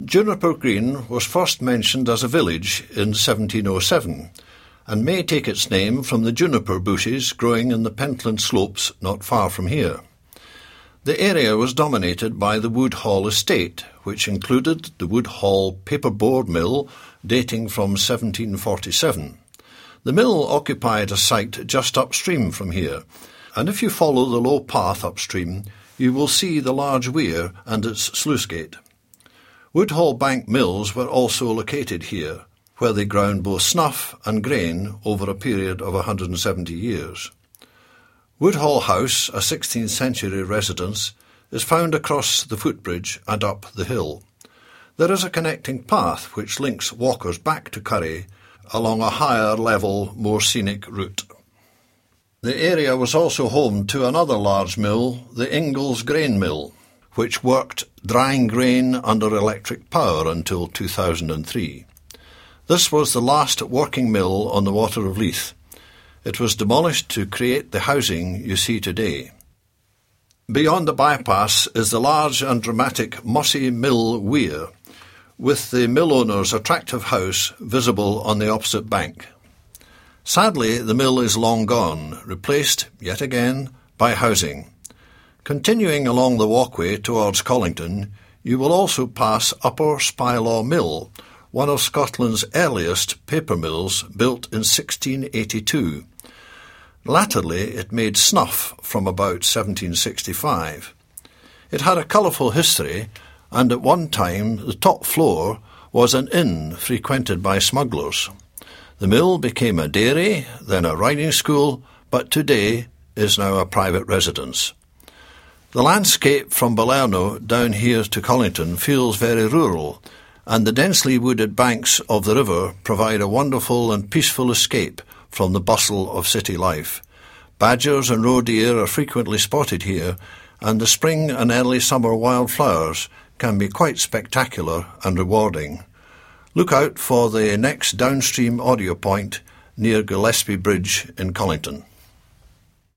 Juniper Green was first mentioned as a village in 1707 and may take its name from the juniper bushes growing in the Pentland slopes not far from here. The area was dominated by the Woodhall estate, which included the Woodhall paperboard mill dating from 1747. The mill occupied a site just upstream from here, and if you follow the low path upstream, you will see the large weir and its sluice gate. Woodhall Bank mills were also located here, where they ground both snuff and grain over a period of 170 years. Woodhall House, a 16th century residence, is found across the footbridge and up the hill. There is a connecting path which links walkers back to Curry along a higher level, more scenic route. The area was also home to another large mill, the Ingalls Grain Mill, which worked drying grain under electric power until 2003. This was the last working mill on the Water of Leith. It was demolished to create the housing you see today. Beyond the bypass is the large and dramatic Mossy Mill Weir, with the mill owner's attractive house visible on the opposite bank. Sadly, the mill is long gone, replaced, yet again, by housing. Continuing along the walkway towards Colinton, you will also pass Upper Spylaw Mill, one of Scotland's earliest paper mills, built in 1682. Latterly, it made snuff from about 1765. It had a colourful history, and at one time the top floor was an inn frequented by smugglers. The mill became a dairy, then a riding school, but today is now a private residence. The landscape from Balerno down here to Colinton feels very rural, and the densely wooded banks of the river provide a wonderful and peaceful escape from the bustle of city life. Badgers and roe deer are frequently spotted here, and the spring and early summer wildflowers can be quite spectacular and rewarding. Look out for the next downstream audio point near Gillespie Bridge in Colinton.